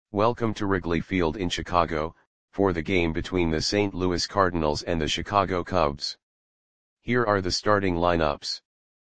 Welcome to Wrigley Field in Chicago, for the game between the St. Louis Cardinals and the Chicago Cubs. Here are the starting lineups.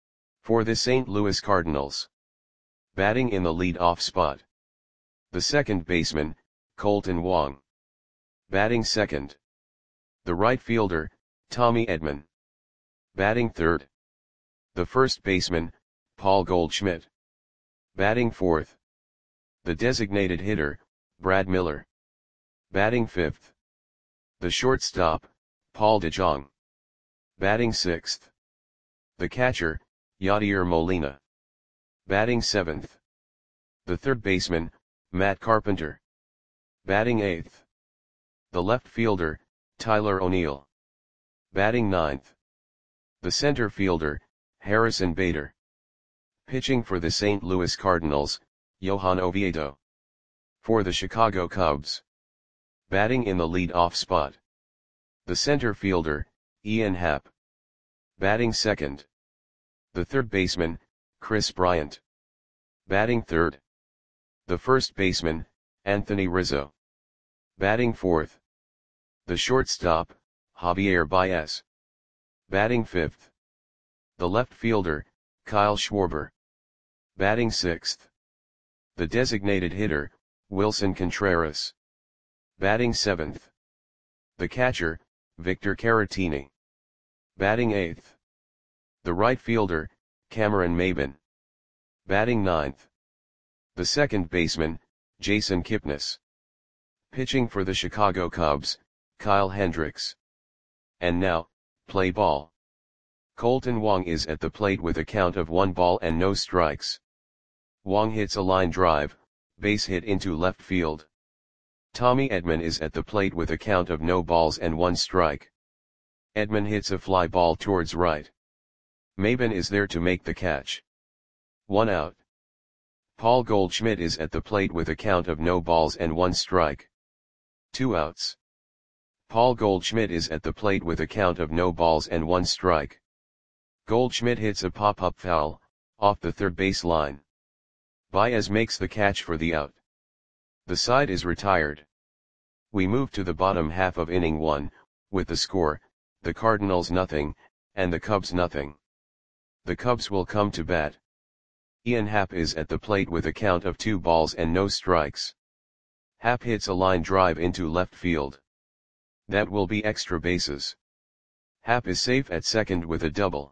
For the St. Louis Cardinals. Batting in the lead-off spot. The second baseman, Kolten Wong. Batting second. The right fielder, Tommy Edman. Batting third. The first baseman, Paul Goldschmidt. Batting fourth. The designated hitter, Brad Miller. Batting fifth. The shortstop, Paul DeJong. Batting sixth. The catcher, Yadier Molina. Batting seventh. The third baseman, Matt Carpenter. Batting eighth. The left fielder, Tyler O'Neill. Batting ninth. The center fielder, Harrison Bader. Pitching for the St. Louis Cardinals, Johan Oviedo. For the Chicago Cubs. Batting in the lead-off spot. The center fielder, Ian Happ. Batting second. The third baseman, Kris Bryant. Batting third. The first baseman, Anthony Rizzo. Batting fourth. The shortstop, Javier Baez. Batting fifth. The left fielder, Kyle Schwarber. Batting sixth. The designated hitter, Wilson Contreras. Batting seventh. The catcher, Victor Caratini. Batting eighth. The right fielder, Cameron Maybin. Batting ninth. The second baseman, Jason Kipnis. Pitching for the Chicago Cubs, Kyle Hendricks. And now, play ball. Kolten Wong is at the plate with a count of 1 ball and no strikes. Wong hits a line drive, base hit into left field. Tommy Edman is at the plate with a count of no balls and 1 strike. Edman hits a fly ball towards right. Maybin is there to make the catch. 1 out. Paul Goldschmidt is at the plate with a count of no balls and 1 strike. 2 outs. Paul Goldschmidt is at the plate with a count of no balls and 1 strike. Goldschmidt hits a pop-up foul, off the third base line. Baez makes the catch for the out. The side is retired. We move to the bottom half of inning 1, with the score, the Cardinals nothing, and the Cubs nothing. The Cubs will come to bat. Ian Happ is at the plate with a count of 2 balls and no strikes. Happ hits a line drive into left field. That will be extra bases. Happ is safe at second with a double.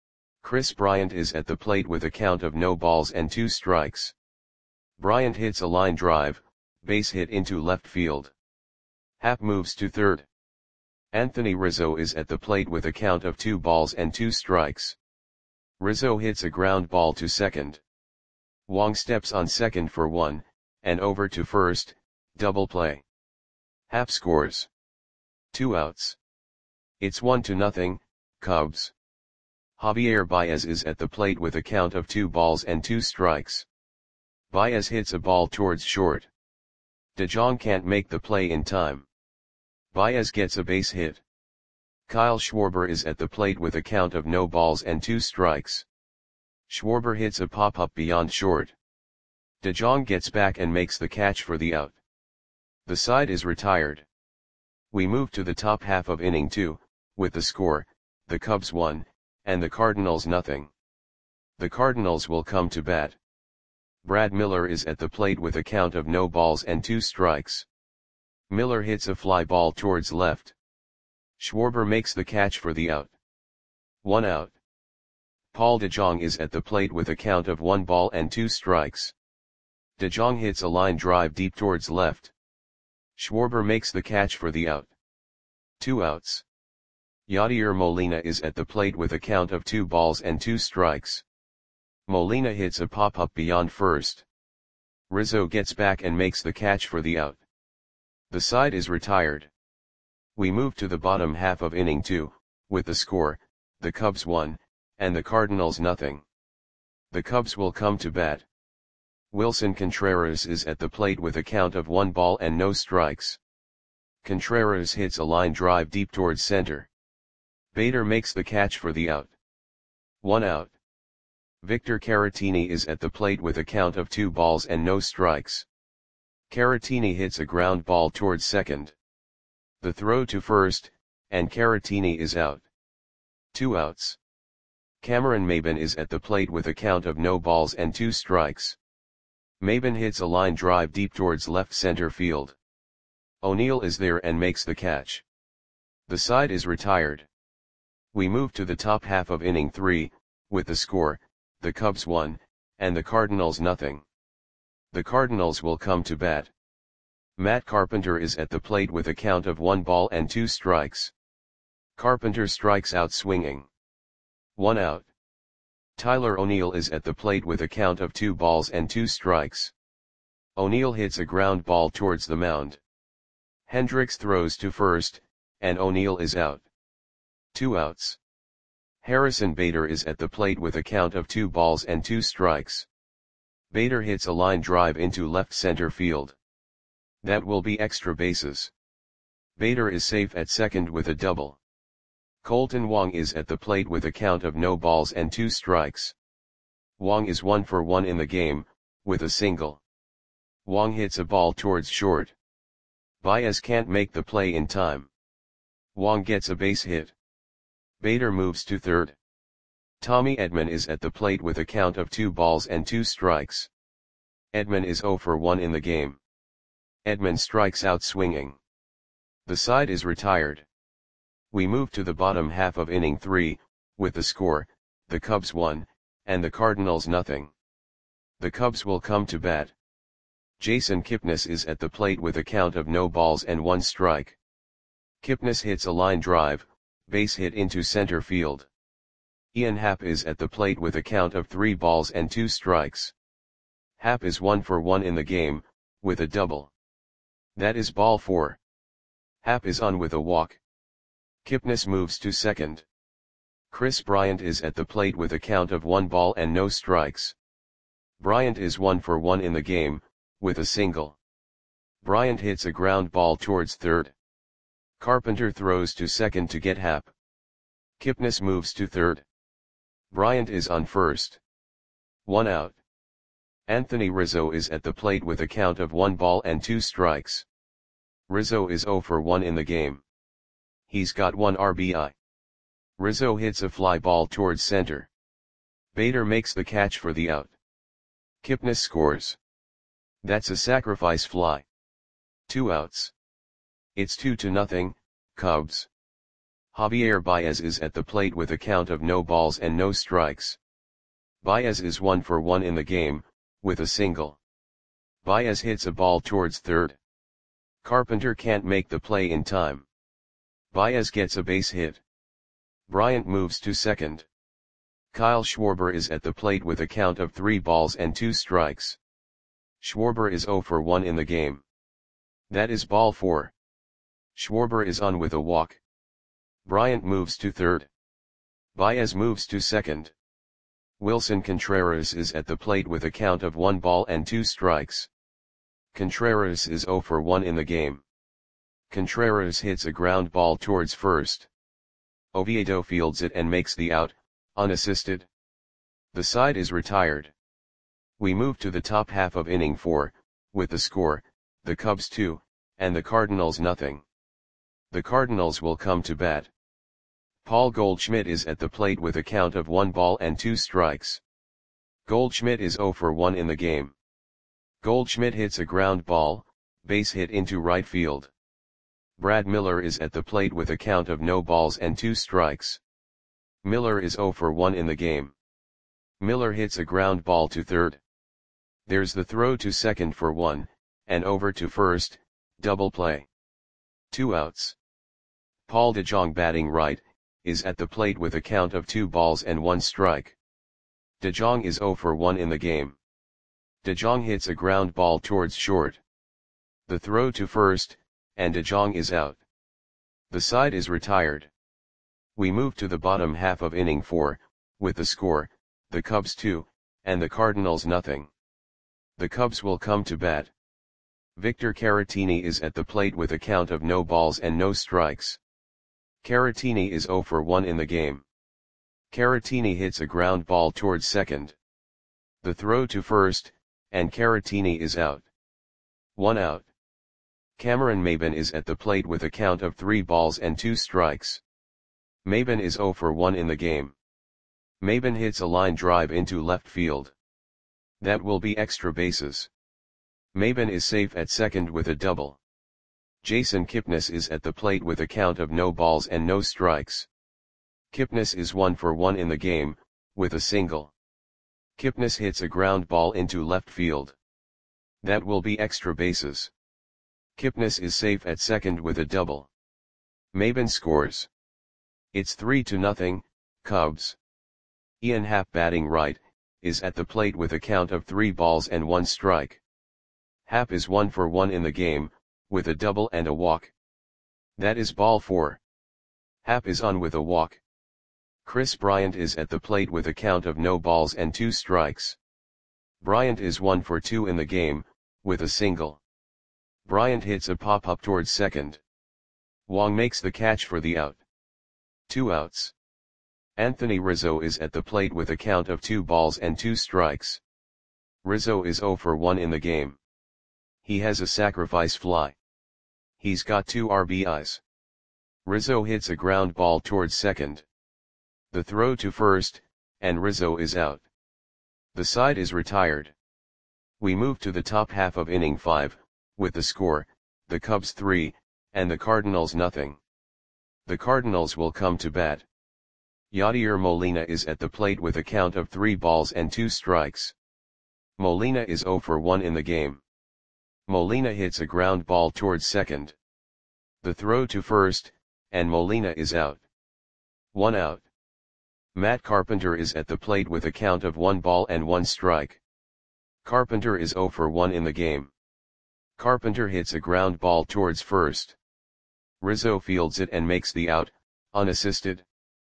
Kris Bryant is at the plate with a count of no balls and 2 strikes. Bryant hits a line drive, base hit into left field. Happ moves to third. Anthony Rizzo is at the plate with a count of 2 balls and 2 strikes. Rizzo hits a ground ball to second. Wong steps on second for 1, and over to first, double play. Happ scores. 2 outs. It's 1-0, Cubs. Javier Baez is at the plate with a count of 2 balls and 2 strikes. Baez hits a ball towards short. DeJong can't make the play in time. Baez gets a base hit. Kyle Schwarber is at the plate with a count of no balls and 2 strikes. Schwarber hits a pop-up beyond short. DeJong gets back and makes the catch for the out. The side is retired. We move to the top half of inning 2, with the score, the Cubs 1, and the Cardinals nothing. The Cardinals will come to bat. Brad Miller is at the plate with a count of no balls and 2 strikes. Miller hits a fly ball towards left. Schwarber makes the catch for the out. 1 out. Paul DeJong is at the plate with a count of 1 ball and 2 strikes. DeJong hits a line drive deep towards left. Schwarber makes the catch for the out. 2 outs. Yadier Molina is at the plate with a count of 2 balls and 2 strikes. Molina hits a pop-up beyond first. Rizzo gets back and makes the catch for the out. The side is retired. We move to the bottom half of inning 2, with the score, the Cubs 1, and the Cardinals nothing. The Cubs will come to bat. Wilson Contreras is at the plate with a count of 1 ball and no strikes. Contreras hits a line drive deep towards center. Bader makes the catch for the out. 1 out. Victor Caratini is at the plate with a count of 2 balls and no strikes. Caratini hits a ground ball towards second. The throw to first, and Caratini is out. 2 outs. Cameron Maybin is at the plate with a count of no balls and 2 strikes. Maybin hits a line drive deep towards left center field. O'Neill is there and makes the catch. The side is retired. We move to the top half of inning 3, with the score, the Cubs 1, and the Cardinals nothing. The Cardinals will come to bat. Matt Carpenter is at the plate with a count of 1 ball and 2 strikes. Carpenter strikes out swinging. 1 out. Tyler O'Neill is at the plate with a count of 2 balls and 2 strikes. O'Neill hits a ground ball towards the mound. Hendricks throws to first, and O'Neill is out. 2 outs. Harrison Bader is at the plate with a count of 2 balls and 2 strikes. Bader hits a line drive into left center field. That will be extra bases. Bader is safe at second with a double. Colton Wong is at the plate with a count of no balls and 2 strikes. Wong is 1 for 1 in the game, with a single. Wong hits a ball towards short. Baez can't make the play in time. Wong gets a base hit. Bader moves to third. Tommy Edman is at the plate with a count of 2 balls and 2 strikes. Edman is 0 for 1 in the game. Edman strikes out swinging. The side is retired. We move to the bottom half of inning 3, with the score, the Cubs 1, and the Cardinals nothing. The Cubs will come to bat. Jason Kipnis is at the plate with a count of no balls and 1 strike. Kipnis hits a line drive, base hit into center field. Ian Happ is at the plate with a count of 3 balls and 2 strikes. Happ is 1 for 1 in the game, with a double. That is ball 4. Happ is on with a walk. Kipnis moves to second. Chris Bryant is at the plate with a count of 1 ball and no strikes. Bryant is 1 for 1 in the game, with a single. Bryant hits a ground ball towards third. Carpenter throws to second to get Happ. Kipnis moves to third. Bryant is on first. 1 out. Anthony Rizzo is at the plate with a count of 1 ball and 2 strikes. Rizzo is 0 for 1 in the game. He's got 1 RBI. Rizzo hits a fly ball towards center. Bader makes the catch for the out. Kipnis scores. That's a sacrifice fly. 2 outs. It's 2-0, Cubs. Javier Baez is at the plate with a count of no balls and no strikes. Baez is 1 for 1 in the game, with a single. Baez hits a ball towards third. Carpenter can't make the play in time. Baez gets a base hit. Bryant moves to second. Kyle Schwarber is at the plate with a count of 3 balls and 2 strikes. Schwarber is 0 for 1 in the game. That is ball 4. Schwarber is on with a walk. Bryant moves to third. Baez moves to second. Wilson Contreras is at the plate with a count of 1 ball and 2 strikes. Contreras is 0 for 1 in the game. Contreras hits a ground ball towards first. Oviedo fields it and makes the out, unassisted. The side is retired. We move to the top half of inning 4, with the score, the Cubs 2, and the Cardinals nothing. The Cardinals will come to bat. Paul Goldschmidt is at the plate with a count of 1 ball and 2 strikes. Goldschmidt is 0 for 1 in the game. Goldschmidt hits a ground ball, base hit into right field. Brad Miller is at the plate with a count of no balls and 2 strikes. Miller is 0 for 1 in the game. Miller hits a ground ball to third. There's the throw to second for 1, and over to first, double play. 2 outs. Paul DeJong batting right, is at the plate with a count of 2 balls and 1 strike. DeJong is 0 for 1 in the game. DeJong hits a ground ball towards short. The throw to first, and DeJong is out. The side is retired. We move to the bottom half of inning 4, with the score, the Cubs 2, and the Cardinals nothing. The Cubs will come to bat. Victor Caratini is at the plate with a count of no balls and no strikes. Caratini is 0 for 1 in the game. Caratini hits a ground ball towards second. The throw to first, and Caratini is out. 1 out. Cameron Maybin is at the plate with a count of 3 balls and 2 strikes. Maybin is 0 for 1 in the game. Maybin hits a line drive into left field. That will be extra bases. Maybin is safe at second with a double. Jason Kipnis is at the plate with a count of no balls and no strikes. Kipnis is 1 for 1 in the game, with a single. Kipnis hits a ground ball into left field. That will be extra bases. Kipnis is safe at second with a double. Maybin scores. It's 3-0, Cubs. Ian Happ, batting right, is at the plate with a count of 3 balls and 1 strike. Happ is 1 for 1 in the game, with a double and a walk. That is ball 4. Happ is on with a walk. Chris Bryant is at the plate with a count of no balls and 2 strikes. Bryant is 1 for 2 in the game, with a single. Bryant hits a pop-up towards second. Wong makes the catch for the out. 2 outs. Anthony Rizzo is at the plate with a count of 2 balls and 2 strikes. Rizzo is 0 for 1 in the game. He has a sacrifice fly. He's got 2 RBIs. Rizzo hits a ground ball towards second. The throw to first, and Rizzo is out. The side is retired. We move to the top half of inning 5, with the score, the Cubs 3, and the Cardinals nothing. The Cardinals will come to bat. Yadier Molina is at the plate with a count of 3 balls and 2 strikes. Molina is 0 for 1 in the game. Molina hits a ground ball towards second. The throw to first, and Molina is out. 1 out. Matt Carpenter is at the plate with a count of 1 ball and 1 strike. Carpenter is 0 for 1 in the game. Carpenter hits a ground ball towards first. Rizzo fields it and makes the out, unassisted.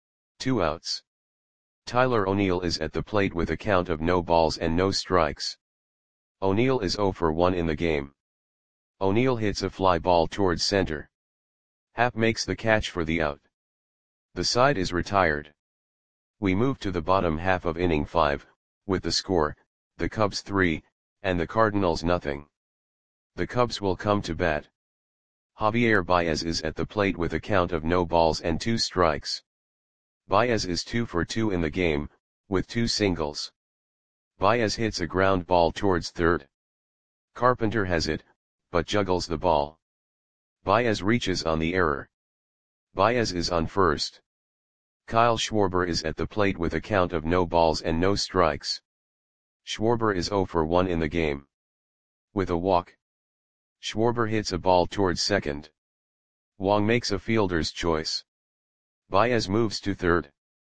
2 outs. Tyler O'Neill is at the plate with a count of no balls and no strikes. O'Neill is 0 for 1 in the game. O'Neill hits a fly ball towards center. Happ makes the catch for the out. The side is retired. We move to the bottom half of inning 5, with the score, the Cubs 3, and the Cardinals nothing. The Cubs will come to bat. Javier Baez is at the plate with a count of no balls and 2 strikes. Baez is 2 for 2 in the game, with 2 singles. Baez hits a ground ball towards third. Carpenter has it, but juggles the ball. Baez reaches on the error. Baez is on first. Kyle Schwarber is at the plate with a count of no balls and no strikes. Schwarber is 0 for 1 in the game. With a walk. Schwarber hits a ball towards second. Wong makes a fielder's choice. Baez moves to third.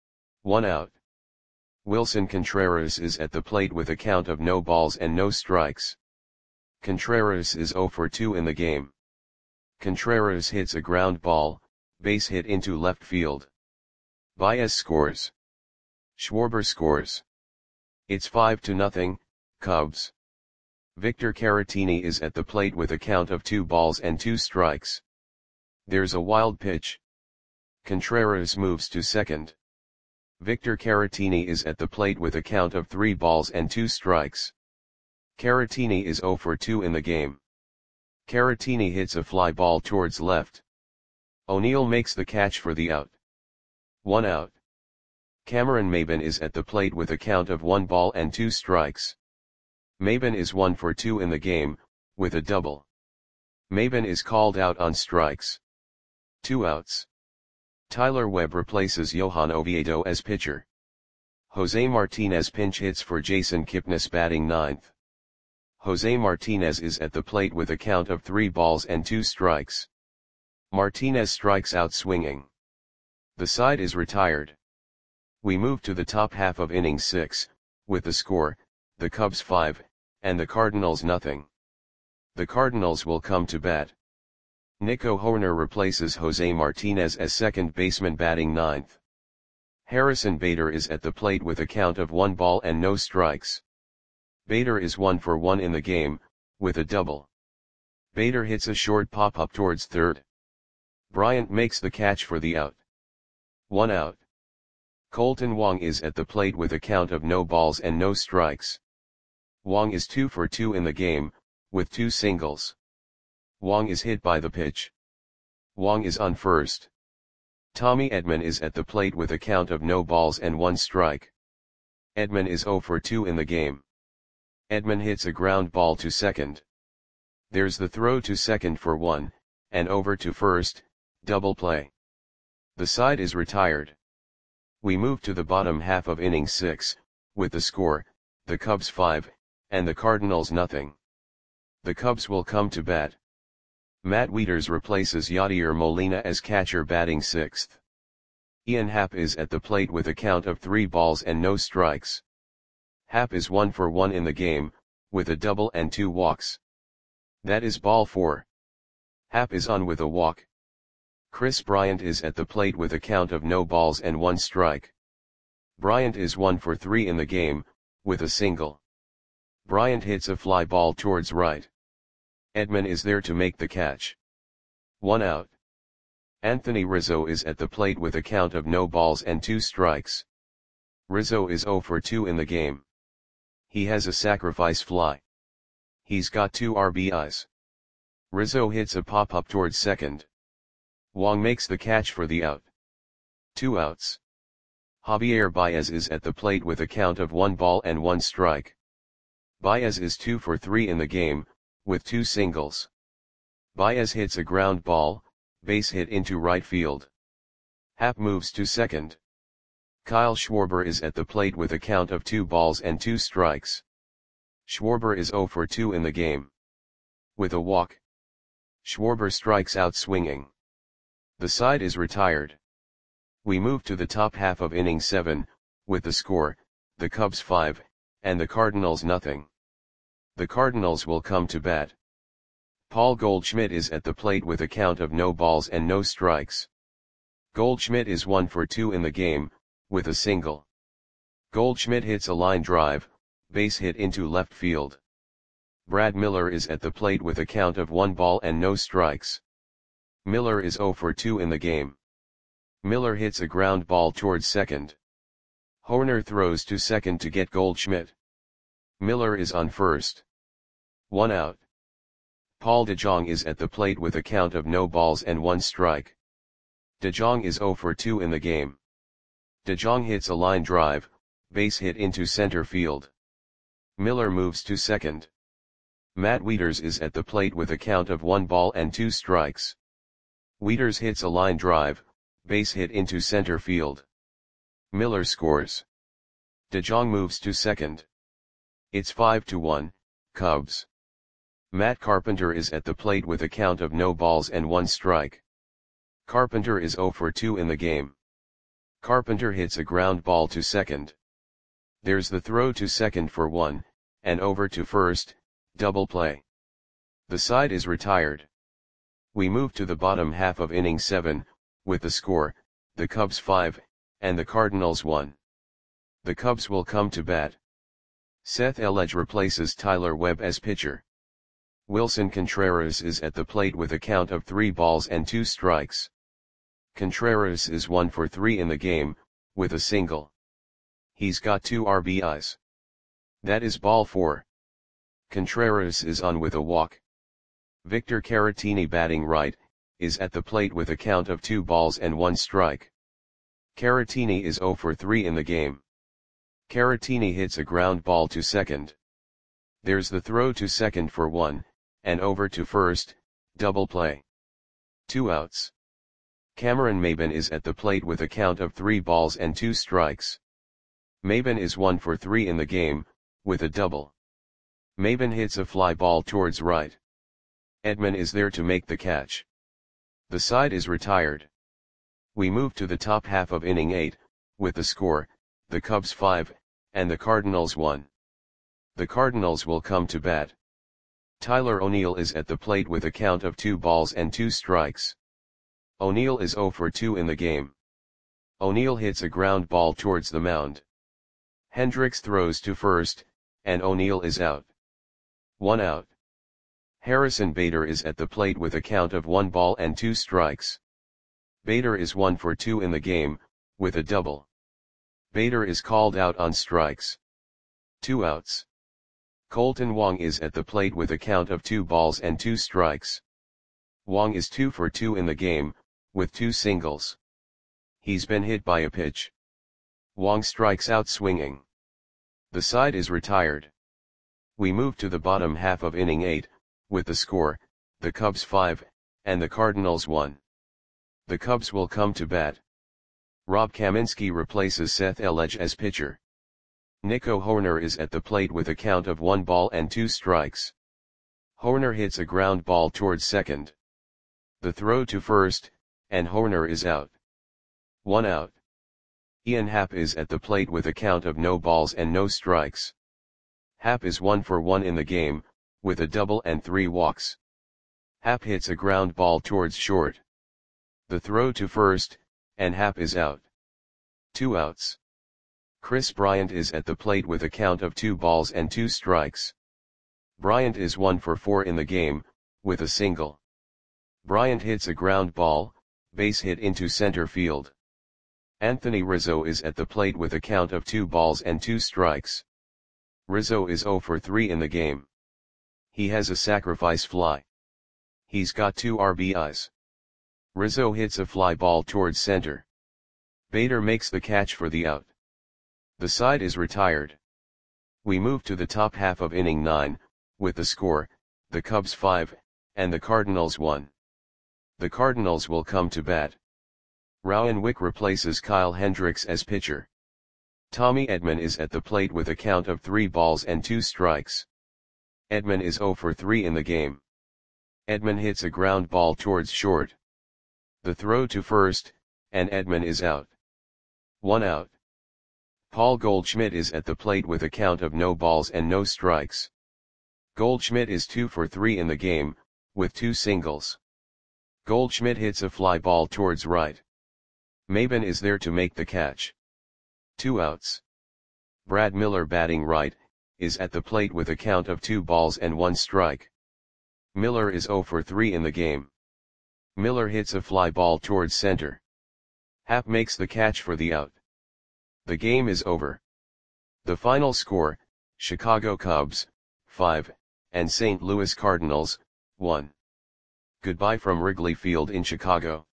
1 out. Wilson Contreras is at the plate with a count of no balls and no strikes. Contreras is 0 for 2 in the game. Contreras hits a ground ball, base hit into left field. Baez scores. Schwarber scores. It's 5-0, Cubs. Victor Caratini is at the plate with a count of 2 balls and 2 strikes. There's a wild pitch. Contreras moves to second. Victor Caratini is at the plate with a count of 3 balls and 2 strikes. Caratini is 0 for 2 in the game. Caratini hits a fly ball towards left. O'Neill makes the catch for the out. 1 out. Cameron Maybin is at the plate with a count of 1 ball and 2 strikes. Maybin is 1 for 2 in the game, with a double. Maybin is called out on strikes. 2 outs. Tyler Webb replaces Johan Oviedo as pitcher. Jose Martinez pinch hits for Jason Kipnis, batting ninth. Jose Martinez is at the plate with a count of 3 balls and 2 strikes. Martinez strikes out swinging. The side is retired. We move to the top half of inning 6, with the score, the Cubs 5, and the Cardinals nothing. The Cardinals will come to bat. Nico Hoerner replaces Jose Martinez as second baseman, batting ninth. Harrison Bader is at the plate with a count of 1 ball and no strikes. Bader is 1 for 1 in the game, with a double. Bader hits a short pop-up towards third. Bryant makes the catch for the out. 1 out. Colton Wong is at the plate with a count of no balls and no strikes. Wong is 2 for 2 in the game, with 2 singles. Wong is hit by the pitch. Wong is on first. Tommy Edman is at the plate with a count of no balls and 1 strike. Edman is 0 for 2 in the game. Edman hits a ground ball to second. There's the throw to second for 1, and over to first, double play. The side is retired. We move to the bottom half of inning 6, with the score, the Cubs 5, and the Cardinals nothing. The Cubs will come to bat. Matt Wieters replaces Yadier Molina as catcher batting 6th. Ian Happ is at the plate with a count of 3 balls and no strikes. Happ is 1 for 1 in the game, with a double and 2 walks. That is ball 4. Happ is on with a walk. Chris Bryant is at the plate with a count of no balls and 1 strike. Bryant is 1 for 3 in the game, with a single. Bryant hits a fly ball towards right. Edman is there to make the catch. 1 out. Anthony Rizzo is at the plate with a count of no balls and 2 strikes. Rizzo is 0 for 2 in the game. He has a sacrifice fly. He's got 2 RBIs. Rizzo hits a pop-up towards second. Wong makes the catch for the out. 2 outs. Javier Baez is at the plate with a count of 1 ball and 1 strike. Baez is 2 for 3 in the game, with 2 singles. Baez hits a ground ball, base hit into right field. Happ moves to second. Kyle Schwarber is at the plate with a count of 2 balls and 2 strikes. Schwarber is 0 for 2 in the game. With a walk. Schwarber strikes out swinging. The side is retired. We move to the top half of inning 7, with the score, the Cubs 5, and the Cardinals nothing. The Cardinals will come to bat. Paul Goldschmidt is at the plate with a count of no balls and no strikes. Goldschmidt is 1 for 2 in the game, with a single. Goldschmidt hits a line drive, base hit into left field. Brad Miller is at the plate with a count of 1 ball and no strikes. Miller is 0 for 2 in the game. Miller hits a ground ball towards second. Hoerner throws to second to get Goldschmidt. Miller is on first. 1 out. Paul DeJong is at the plate with a count of no balls and 1 strike. DeJong is 0 for 2 in the game. DeJong hits a line drive, base hit into center field. Miller moves to second. Matt Wieters is at the plate with a count of 1 ball and 2 strikes. Wieters hits a line drive, base hit into center field. Miller scores. DeJong moves to second. It's 5-1, Cubs. Matt Carpenter is at the plate with a count of no balls and 1 strike. Carpenter is 0 for 2 in the game. Carpenter hits a ground ball to second. There's the throw to second for 1, and over to first, double play. The side is retired. We move to the bottom half of inning 7, with the score, the Cubs 5, and the Cardinals 1. The Cubs will come to bat. Seth Elledge replaces Tyler Webb as pitcher. Wilson Contreras is at the plate with a count of 3 balls and 2 strikes. Contreras is 1 for 3 in the game, with a single. He's got 2 RBIs. That is ball 4. Contreras is on with a walk. Victor Caratini batting right, is at the plate with a count of 2 balls and 1 strike. Caratini is 0 for 3 in the game. Caratini hits a ground ball to second. There's the throw to second for 1, and over to first, double play. 2 outs. Cameron Maybin is at the plate with a count of 3 balls and 2 strikes. Maybin is 1 for 3 in the game, with a double. Maybin hits a fly ball towards right. Edman is there to make the catch. The side is retired. We move to the top half of inning 8, with the score, the Cubs 5, and the Cardinals 1. The Cardinals will come to bat. Tyler O'Neill is at the plate with a count of 2 balls and 2 strikes. O'Neill is 0 for 2 in the game. O'Neill hits a ground ball towards the mound. Hendricks throws to first, and O'Neill is out. 1 out. Harrison Bader is at the plate with a count of 1 ball and 2 strikes. Bader is 1 for 2 in the game, with a double. Bader is called out on strikes. 2 outs. Kolten Wong is at the plate with a count of 2 balls and 2 strikes. Wong is 2 for 2 in the game, with 2 singles. He's been hit by a pitch. Wong strikes out swinging. The side is retired. We move to the bottom half of inning 8, with the score, the Cubs 5, and the Cardinals 1. The Cubs will come to bat. Rob Kaminsky replaces Seth Elledge as pitcher. Nico Hoerner is at the plate with a count of 1 ball and 2 strikes. Hoerner hits a ground ball towards second. The throw to first, and Hoerner is out. 1 out. Ian Happ is at the plate with a count of no balls and no strikes. Happ is 1 for 1 in the game, with a double and 3 walks. Happ hits a ground ball towards short. The throw to first, and Happ is out. 2 outs. Chris Bryant is at the plate with a count of 2 balls and 2 strikes. Bryant is 1 for 4 in the game, with a single. Bryant hits a ground ball, base hit into center field. Anthony Rizzo is at the plate with a count of 2 balls and 2 strikes. Rizzo is 0 for 3 in the game. He has a sacrifice fly. He's got 2 RBIs. Rizzo hits a fly ball towards center. Bader makes the catch for the out. The side is retired. We move to the top half of inning 9, with the score, the Cubs 5, and the Cardinals 1. The Cardinals will come to bat. Rowan Wick replaces Kyle Hendricks as pitcher. Tommy Edman is at the plate with a count of 3 balls and 2 strikes. Edman is 0 for 3 in the game. Edman hits a ground ball towards short. The throw to first, and Edman is out. 1 out. Paul Goldschmidt is at the plate with a count of no balls and no strikes. Goldschmidt is 2 for 3 in the game, with 2 singles. Goldschmidt hits a fly ball towards right. Maben is there to make the catch. 2 outs. Brad Miller, batting right, is at the plate with a count of 2 balls and 1 strike. Miller is 0 for 3 in the game. Miller hits a fly ball towards center. Happ makes the catch for the out. The game is over. The final score, Chicago Cubs, 5, and St. Louis Cardinals, 1. Goodbye from Wrigley Field in Chicago.